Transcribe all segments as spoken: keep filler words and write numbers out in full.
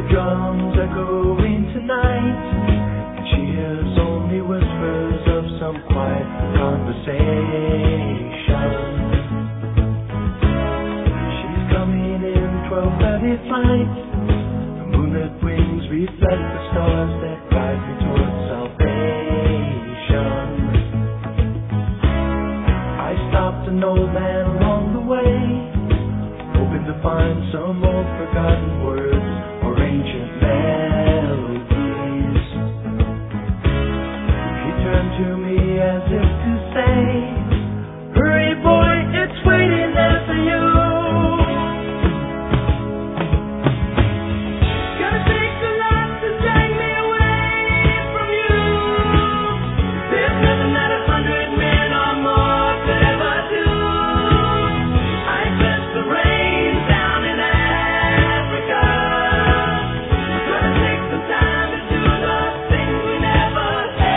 drums echoing tonight, and she hears only whispers of some quiet conversation. She's coming in twelve thirty flight. The moonlit wings reflect the stars that guide me towards salvation. I stopped an old man along the way, hoping to find some old forgotten words or ancient melodies. He turned to me as if to say, "Hurry, boy, it's waiting there for you." Gonna take a lot to drag me away from you. There's nothing that a hundred men or more could ever do. I sense the rain down in Africa. Gonna take some time to do the things we never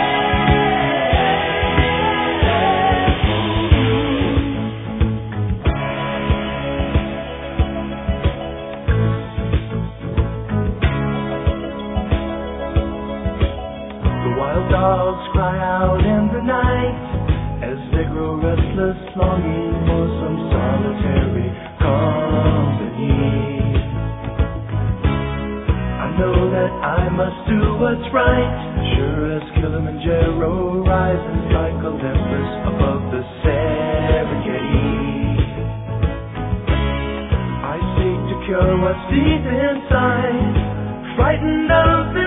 The wild dogs cry out in the night as they grow restless, longing for some solitary company. I know that I must do what's right, sure as Kilimanjaro rises like Olympus above the Serengeti. I seek to cure what's deep inside, frightened of the